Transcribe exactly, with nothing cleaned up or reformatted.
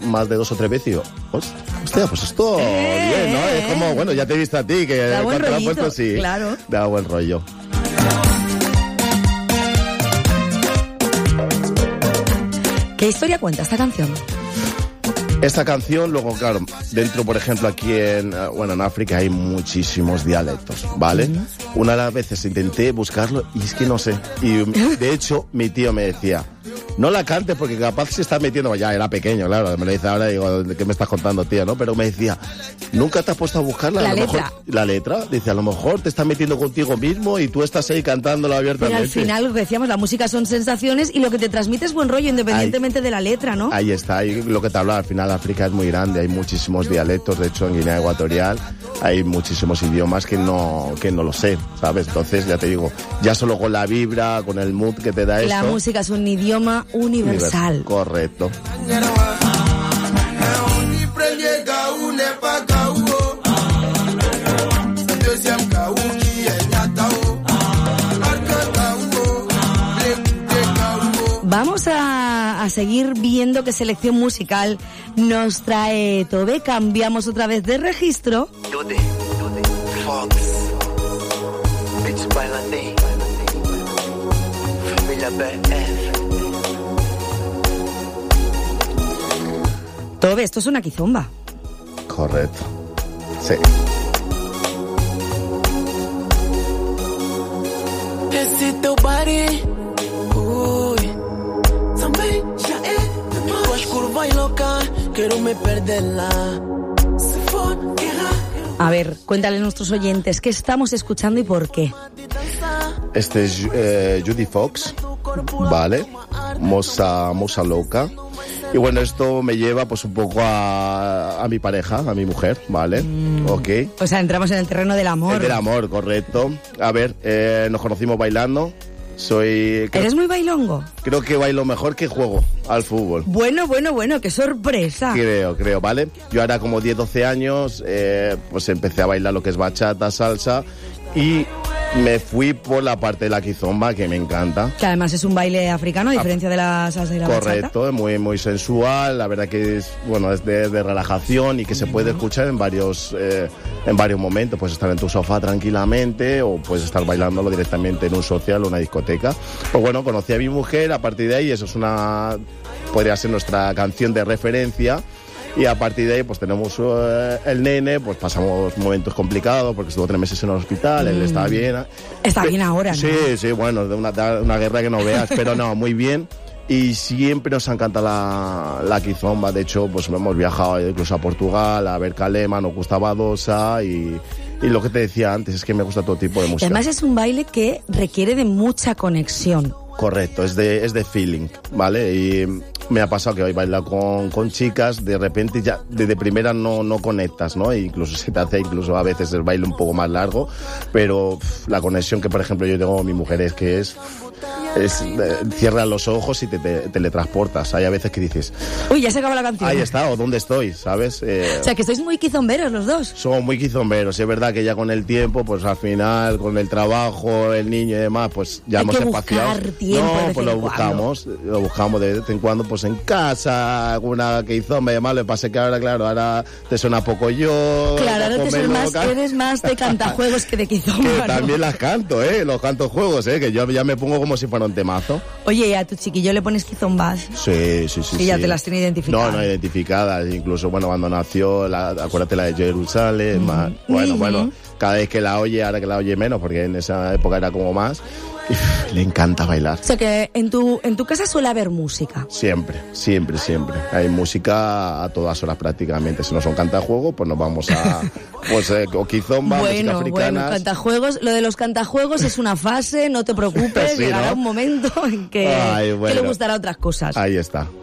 más de dos o tres veces y digo, hostia, pues esto eh, bien, ¿no? eh, Es como, bueno, ya te he visto a ti, que da buen cuando lo has rollito, puesto, sí, claro. da buen rollo. ¿Qué historia cuenta esta canción? Esta canción, luego, claro, dentro, por ejemplo, aquí en, bueno, en África hay muchísimos dialectos, ¿vale? Uh-huh. Una de las veces intenté buscarlo y es que no sé. Y de hecho, mi tío me decía, no la cantes porque capaz se está metiendo, ya era pequeño, claro, me lo dice ahora y digo, ¿qué me estás contando, tío? ¿No? Pero me decía, ¿nunca te has puesto a buscarla? La a lo letra. Mejor, la letra, dice, a lo mejor te estás metiendo contigo mismo y tú estás ahí cantándola abiertamente. Pero al final, lo que decíamos, la música son sensaciones y lo que te transmite es buen rollo, independientemente ahí, de la letra, ¿no? Ahí está, ahí lo que te hablaba, al final África es muy grande, hay muchísimos dialectos, de hecho en Guinea Ecuatorial hay muchísimos idiomas que no, que no lo sé, ¿sabes? Entonces, ya te digo, ya solo con la vibra, con el mood que te da esto... La música es un idioma universal. Correcto. Vamos a, a seguir viendo qué selección musical nos trae Tobe. Cambiamos otra vez de registro. Dude, Dude, Fox, Bitch Bailandi, Familia B F. Tobe, esto es una kizomba. Correcto. Sí. Esse teu body, ui, também já é demais. Tuas curvas loucas, quero me perderla. Se for guerra. A ver, cuéntale a nuestros oyentes qué estamos escuchando y por qué. Este es eh, Judy Fox, vale, Moza, Moza Loca. Y bueno, esto me lleva pues un poco a, a mi pareja, a mi mujer, ¿vale? Mm. Ok. O sea, entramos en el terreno del amor. El del amor, correcto. A ver, eh, nos conocimos bailando. Soy... Creo, ¿Eres muy bailongo? Creo que bailo mejor que juego al fútbol. Bueno, bueno, bueno, qué sorpresa. Creo, creo, ¿vale? Yo ahora como diez, doce años, eh, pues empecé a bailar lo que es bachata, salsa y me fui por la parte de la kizomba, que me encanta. Que además es un baile africano, a diferencia de la salsa y la bachata. Correcto, es muy, muy sensual, la verdad que es, bueno, es de, de relajación y que se puede escuchar en varios, eh, en varios momentos. Puedes estar en tu sofá tranquilamente o puedes estar bailándolo directamente en un social o una discoteca. Pues bueno, conocí a mi mujer, a partir de ahí eso es una, podría ser nuestra canción de referencia. Y a partir de ahí, pues tenemos uh, el nene, pues pasamos momentos complicados porque estuvo tres meses en el hospital, mm. él estaba bien. Está bien ahora, ¿no? Sí, sí, bueno, de una, de una guerra que no veas, pero no, muy bien. Y siempre nos encanta la, la kizomba. De hecho, pues hemos viajado incluso a Portugal, a ver Calema, nos gusta Badosa y... Y lo que te decía antes es que me gusta todo tipo de música. Además es un baile que requiere de mucha conexión. Correcto, es de, es de feeling, ¿vale? Y me ha pasado que hoy baila con, con chicas, de repente ya desde primera no, no conectas, ¿no? E incluso se te hace incluso a veces el baile un poco más largo, pero pff, la conexión que, por ejemplo, yo tengo con mi mujer es que es... Es, eh, cierras los ojos y te, te teletransportas. Hay a veces que dices... Uy, ya se acabó la canción. Ahí está, o dónde estoy, ¿sabes? Eh, o sea, que sois muy quizomberos los dos. Somos muy quizomberos. Es verdad que ya con el tiempo, pues al final, con el trabajo, el niño y demás, pues ya Hay hemos que espaciado. buscar tiempo no, de vez pues lo en buscamos. Lo buscamos de vez en cuando, pues en casa, alguna quizomba y demás. Lo que pasa es que ahora, claro, ahora te suena poco yo. Claro, ahora te suena más, eres más de cantajuegos que de quizomba, que ¿no? También las canto, ¿eh? Los canto juegos, ¿eh? Que yo ya me pongo como si fuera un temazo. Oye, ¿y a tu chiquillo le pones quizombas? Sí, sí, sí. Que ya sí. te las tiene identificadas. No, no identificadas. Incluso, bueno, cuando nació, la, acuérdate la de Jerusalén. Mm. Bueno, mm-hmm. bueno, cada vez que la oye, ahora que la oye menos, porque en esa época era como más, y, le encanta bailar. O sea que en tu, en tu casa suele haber música. Siempre, siempre, siempre. Hay música a todas horas prácticamente. Si no son cantajuegos, pues nos vamos a... Pues eh, o quizomba, bueno, música africana. Bueno, cantajuegos. Lo de los cantajuegos es una fase, no te preocupes. Sí, llegará ¿no? un momento en que, Ay, bueno. que le gustará otras cosas. Ahí está.